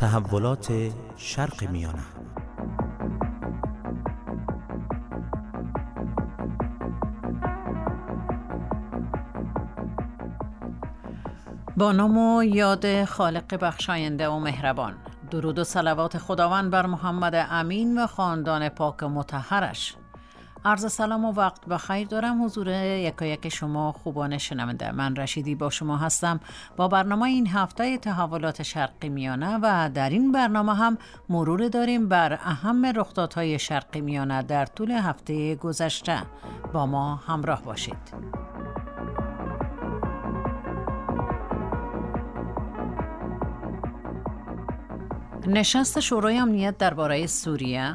تحولات شرق میانه. با نام و یاد خالق بخشاینده و مهربان، درود و صلوات خداوند بر محمد امین و خاندان پاک مطهرش. عرض سلام و وقت بخیر دارم حضور یکایک شما خوبان شنونده. من رشیدی با شما هستم با برنامه این هفته تحولات شرقی میانه و در این برنامه هم مرور داریم بر اهم رخدادهای شرقی میانه در طول هفته گذشته. با ما همراه باشید. نشست شورای امنیت درباره سوریه،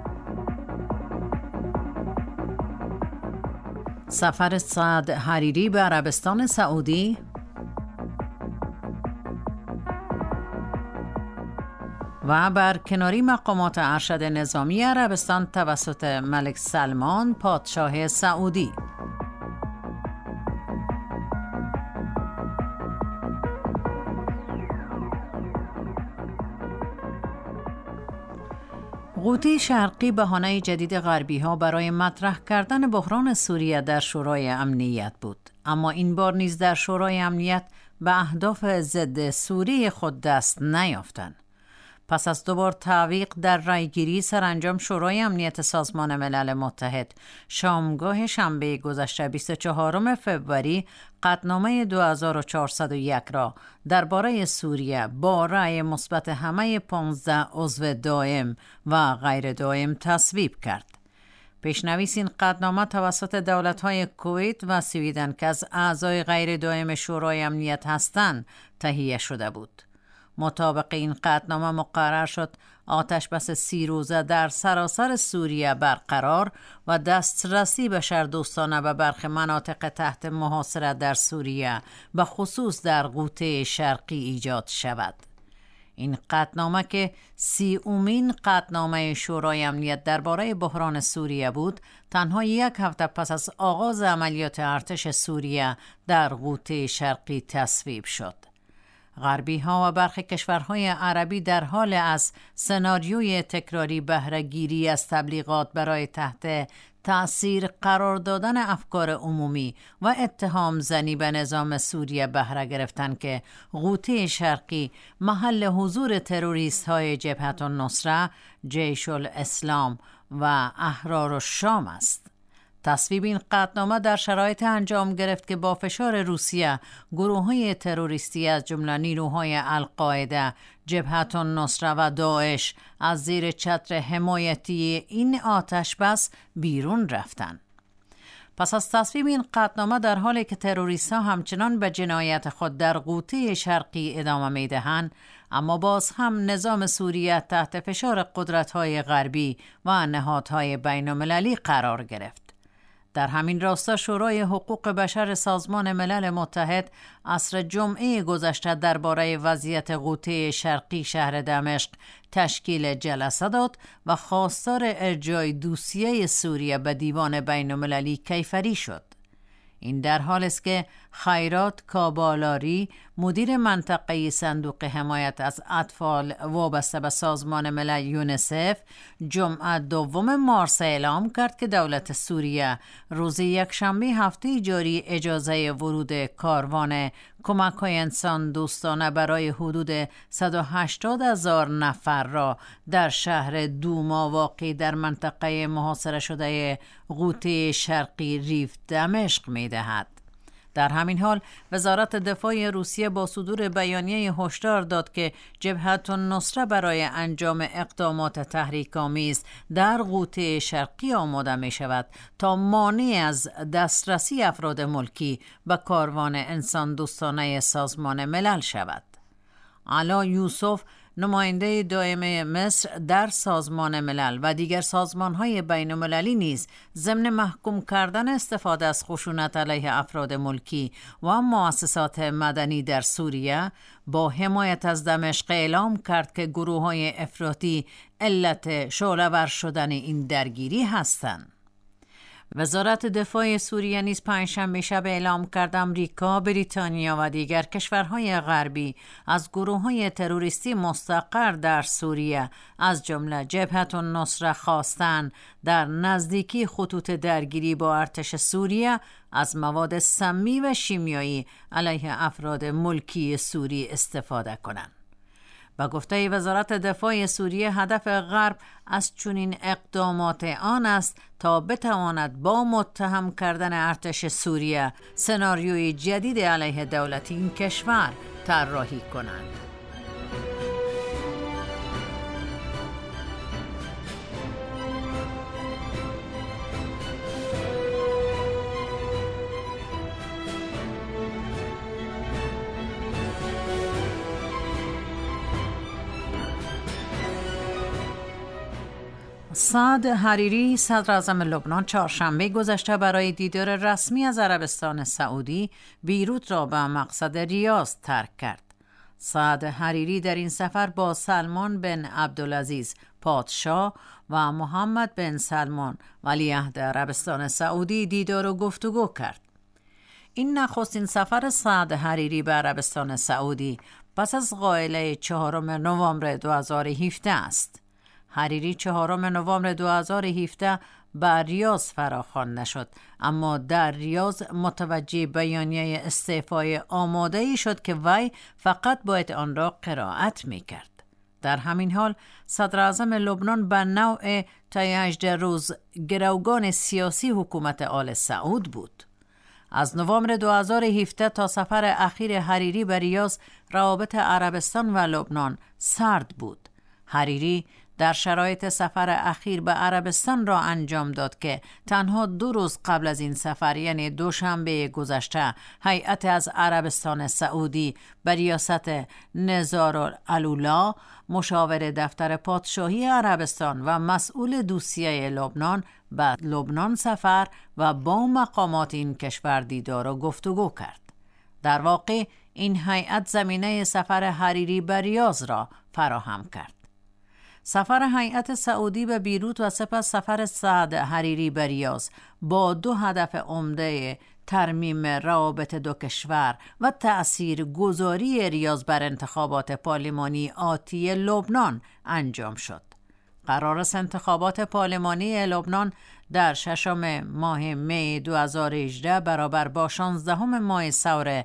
سفر سعد حریری به عربستان سعودی و برکناری مقامات ارشد نظامی عربستان توسط ملک سلمان پادشاه سعودی. قوطی شرقی بهانه جدید غربی‌ها برای مطرح کردن بحران سوریه در شورای امنیت بود، اما این بار نیز در شورای امنیت به اهداف ضد سوریه خود دست نیافتند. پس از دوبار تعویق در رایگیری، سرانجام شورای امنیت سازمان ملل متحد شامگاه شنبه گذشته 24 فوریه قطعنامه 2401 را درباره سوریه با رأی مثبت همه 15 عضو دائم و غیر دائم تصویب کرد. پیشنویس این قطعنامه توسط دولت‌های کویت و سویدن که از اعضای غیر دائم شورای امنیت هستند تهیه شده بود. مطابق این قطعنامه مقرر شد آتش بس 30 روزه در سراسر سوریه برقرار و دسترسی بشردوستانه به برخی مناطق تحت محاصره در سوریه به خصوص در قوطه شرقی ایجاد شود. این قطعنامه که 30مین قطعنامه شورای امنیت درباره بحران سوریه بود، تنها یک هفته پس از آغاز عملیات ارتش سوریه در قوطه شرقی تصویب شد. غربی ها و برخی کشورهای عربی در حال از سناریوی تکراری بهره گیری از تبلیغات برای تحت تأثیر قرار دادن افکار عمومی و اتهام زنی به نظام سوریه بهره گرفتن که قوطه شرقی محل حضور تروریست های جبهت النصره، جیش الاسلام و احرار الشام است. تصویب این قطعنامه در شرایط انجام گرفت که با فشار روسیه گروه‌های تروریستی از جمله نیروهای القاعده، جبهت النصره و داعش از زیر چتر حمایتی این آتش بس بیرون رفتند. پس از تصویب این قطعنامه، در حالی که تروریست‌ها همچنان به جنایت خود در قوطه شرقی ادامه می‌دهند، اما باز هم نظام سوریه تحت فشار قدرت‌های غربی و نهادهای بین‌المللی قرار گرفت. در همین راستا شورای حقوق بشر سازمان ملل متحد عصر جمعه گذشته درباره وضعیت قوطه شرقی شهر دمشق تشکیل جلسه داد و خواستار ارجاع دوسیه سوریه به دیوان بین‌المللی کیفری شد. این در حال است که خیرات کابالاری، مدیر منطقه صندوق حمایت از اطفال وابسته به سازمان ملل یونیسف، جمعه 2 مارس اعلام کرد که دولت سوریه روز یکشنبه هفته جاری اجازه ورود کاروان کمک‌های انسان دوستانه برای حدود 180,000 نفر را در شهر دوما واقع در منطقه محاصره شده قوطه شرقی ریف دمشق می‌دهد. در همین حال وزارت دفاع روسیه با صدور بیانیه هشدار داد که جبهت النصره برای انجام اقدامات تحریک‌آمیز در قوطه شرقی آماده می شود تا مانع از دسترسی افراد ملکی به کاروان انسان دوستانه سازمان ملل شود. علا یوسف، نماینده دائم مصر در سازمان ملل و دیگر سازمان‌های بین‌المللی نیز ضمن محکوم کردن استفاده از خشونت علیه افراد ملکی و مؤسسات مدنی در سوریه با حمایت از دمشق اعلام کرد که گروه‌های افراطی علت شعله‌ور شدن این درگیری هستند. وزارت دفاع سوریه نیز پنجشنبه شب اعلام کرد آمریکا، بریتانیا و دیگر کشورهای غربی از گروه‌های تروریستی مستقر در سوریه از جمله جبهة النصره خواستند در نزدیکی خطوط درگیری با ارتش سوریه از مواد سمی و شیمیایی علیه افراد ملکی سوری استفاده کنند. با گفته وزارت دفاع سوریه هدف غرب از چنین اقدامات آن است تا بتواند با متهم کردن ارتش سوریه سناریوی جدید علیه دولت این کشور طراحی کنند. سعد حریری صدر اعظم لبنان چهارشنبه گذشته برای دیدار رسمی از عربستان سعودی بیروت را به مقصد ریاض ترک کرد. سعد حریری در این سفر با سلمان بن عبدالعزیز پادشاه و محمد بن سلمان ولیعهد عربستان سعودی دیدار و گفتگو کرد. این نخستین سفر سعد حریری به عربستان سعودی پس از غائله 4 نوامبر 2017 است. حریری 4 نوامبر 2017 به ریاض فراخوانده شد، اما در ریاض متوجه بیانیه استعفای آماده‌ای شد که وی فقط باید آن را قرائت می‌کرد. در همین حال صدر اعظم لبنان به نوع طی 18 روز گروگان سیاسی حکومت آل سعود بود. از نوامبر 2017 تا سفر اخیر حریری به ریاض روابط عربستان و لبنان سرد بود. حریری در شرایط سفر اخیر به عربستان را انجام داد که تنها 2 روز قبل از این سفر یعنی دوشنبه گذشته هیئت از عربستان سعودی به ریاست نزارالعلولا مشاور دفتر پادشاهی عربستان و مسئول دوسیه لبنان به لبنان سفر و با مقامات این کشور دیدار و گفتگو کرد. در واقع این هیئت زمینه سفر حریری به ریاض را فراهم کرد. سفر هیئت سعودی به بیروت و سپس سفر سعد حریری به ریاض با 2 هدف عمده ترمیم روابط دو کشور و تأثیر گذاری ریاض بر انتخابات پارلمانی آتی لبنان انجام شد. قرار است انتخابات پارلمانی لبنان در 6 ماه می 2018 برابر با 16 ماه ثور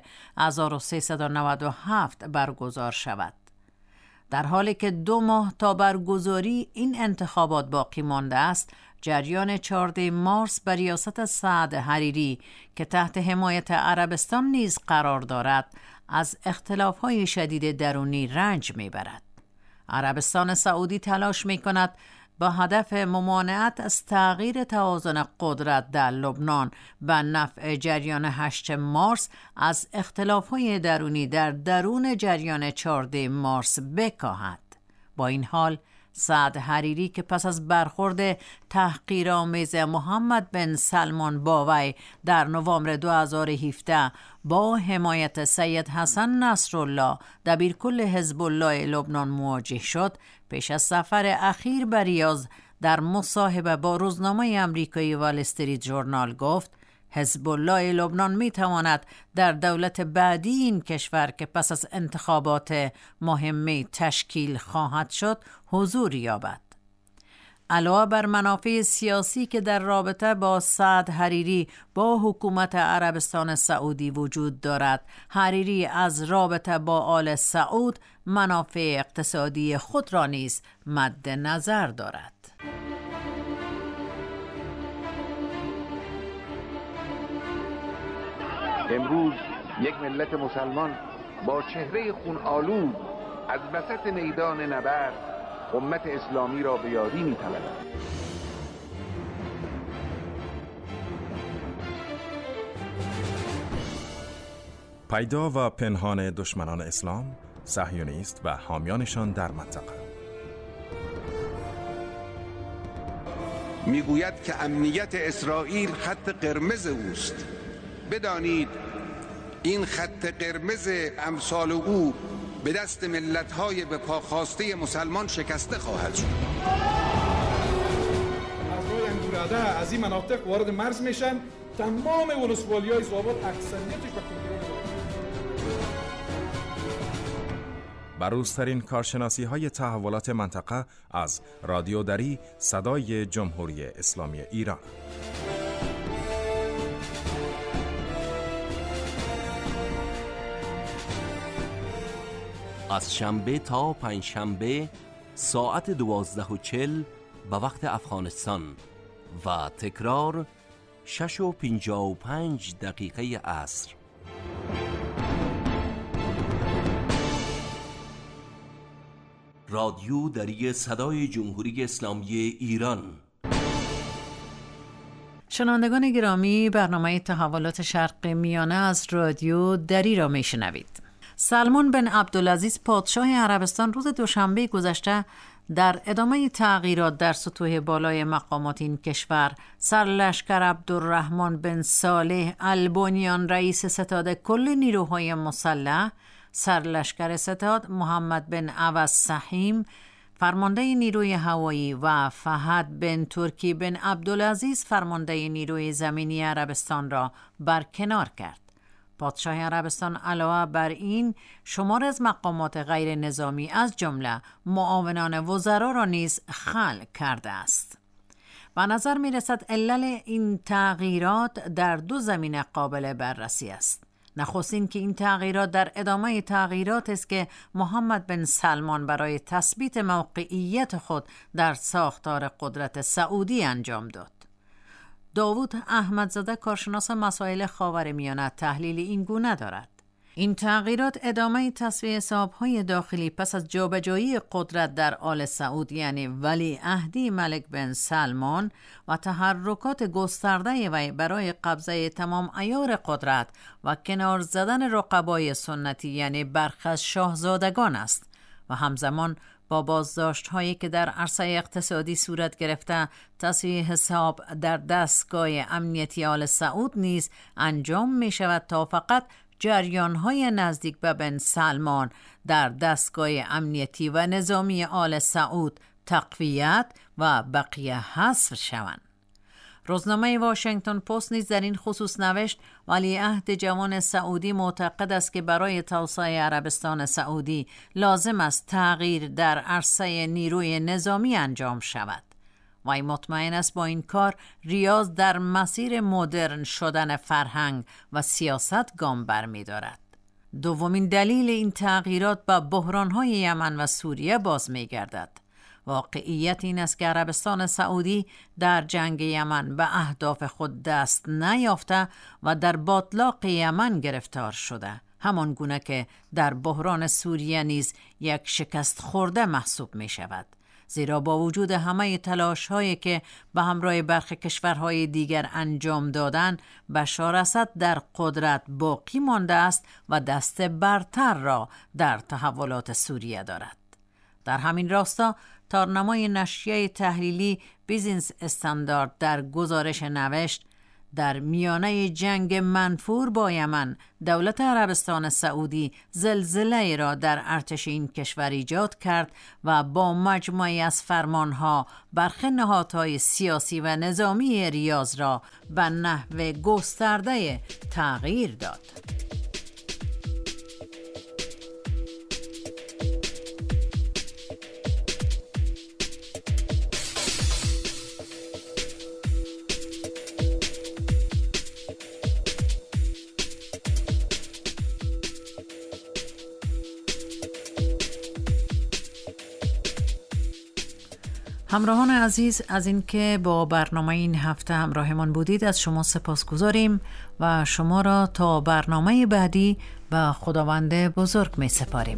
1397 برگزار شود. در حالی که 2 ماه تا برگزاری این انتخابات باقی مانده است، جریان 14 مارس به ریاست سعد حریری که تحت حمایت عربستان نیز قرار دارد، از اختلاف‌های شدید درونی رنج می‌برد. عربستان سعودی تلاش می‌کند با هدف ممانعت از تغییر توازن قدرت در لبنان به نفع جریان 8 مارس از اختلاف‌های درونی در درون جریان 14 مارس بکاهد. با این حال سعد حریری که پس از برخورد تحقیرآمیز محمد بن سلمان با وی در نوامبر 2017 با حمایت سید حسن نصرالله دبیرکل حزب الله لبنان مواجه شد، پیش از سفر اخیر به ریاض در مصاحبه با روزنامه آمریکایی وال استریت ژورنال گفت حزب الله لبنان می تواند در دولت بعدی این کشور که پس از انتخابات مهمی تشکیل خواهد شد حضور یابد. علاوه بر منافع سیاسی که در رابطه با سعد حریری با حکومت عربستان سعودی وجود دارد، حریری از رابطه با آل سعود منافع اقتصادی خود را نیز مد نظر دارد. امروز یک ملت مسلمان با چهره خون آلود از وسط میدان نبرد امت اسلامی را به یاری می‌طلبد. پیدا و پنهان دشمنان اسلام، صهیونیست و حامیانشان در منطقه. میگوید که امنیت اسرائیل خط قرمز اوست. بدانید این خط قرمز امثال او به دست ملت‌های به پا خواسته مسلمان شکسته خواهد شد. از روی پیاده از این مناطق وارد مرز میشن. تمام ولسوالی‌های زاباد اکثریتش به کنترل بروزترین کارشناسی‌های تحولات منطقه از رادیو دری صدای جمهوری اسلامی ایران. از شنبه تا پنجشنبه ساعت 12:40 به وقت افغانستان و تکرار 6:55 عصر. رادیو دری صدای جمهوری اسلامی ایران. شنوندگان گرامی، برنامه تحولات شرق میانه از رادیو دری را میشنوید. سلمان بن عبدالعزیز پادشاه عربستان روز دوشنبه گذشته در ادامه تغییرات در سطوح بالای مقامات این کشور سرلشکر عبدالرحمن بن صالح البنیان رئیس ستاد کل نیروهای مسلح، سرلشکر ستاد محمد بن عوض سحیم فرمانده نیروی هوایی و فهد بن ترکی بن عبدالعزیز فرمانده نیروی زمینی عربستان را برکنار کرد. پادشاه عربستان علاوه بر این شمار از مقامات غیر نظامی از جمله معاونان وزرا را نیز خلع کرده است. به نظر می رسد علل این تغییرات در دو زمینه قابل بررسی است. نخستین که این تغییرات در ادامه تغییرات است که محمد بن سلمان برای تثبیت موقعیت خود در ساختار قدرت سعودی انجام داد. داوود احمدزاده کارشناس مسائل خاورمیانه تحلیل این گونه دارد. این تغییرات ادامه تصفیه حساب‌های داخلی پس از جابجایی قدرت در آل سعود یعنی ولیعهدی ملک بن سلمان و تحرکات گسترده وی برای قبضه تمام عیار قدرت و کنار زدن رقبای سنتی یعنی برخی از شاهزادگان است و همزمان با بازداشت هایی که در عرصه اقتصادی صورت گرفته تصفیه حساب در دستگاه امنیتی آل سعود نیز انجام می شود تا فقط جریان های نزدیک به بن سلمان در دستگاه امنیتی و نظامی آل سعود تقویت و بقیه حذف شوند. روزنامه واشنگتن پست نیز در این خصوص نوشت ولیعهد جوان سعودی معتقد است که برای توسعه عربستان سعودی لازم است تغییر در عرصه نیروی نظامی انجام شود. وی مطمئن است با این کار ریاض در مسیر مدرن شدن فرهنگ و سیاست گام برمی‌دارد. دومین دلیل این تغییرات به بحران‌های یمن و سوریه باز می‌گردد. واقعیت این است که عربستان سعودی در جنگ یمن به اهداف خود دست نیافته و در باتلاق یمن گرفتار شده، همان گونه که در بحران سوریه نیز یک شکست خورده محسوب می شود. زیرا با وجود همه تلاش هایی که به همراه برخی کشورهای دیگر انجام دادن، بشار اسد در قدرت باقی مانده است و دست برتر را در تحولات سوریه دارد. در همین راستا تارنمای نشریه تحلیلی بیزینس استاندارد در گزارش نوشت در میانه جنگ منفور با یمن دولت عربستان سعودی زلزله را در ارتش این کشور ایجاد کرد و با مجموعی از فرمانها برخی نهادهای سیاسی و نظامی ریاض را به نحو گسترده تغییر داد. همراهان عزیز، از اینکه با برنامه این هفته همراهمان بودید از شما سپاسگزاریم و شما را تا برنامه بعدی به خداوند بزرگ می سپاریم.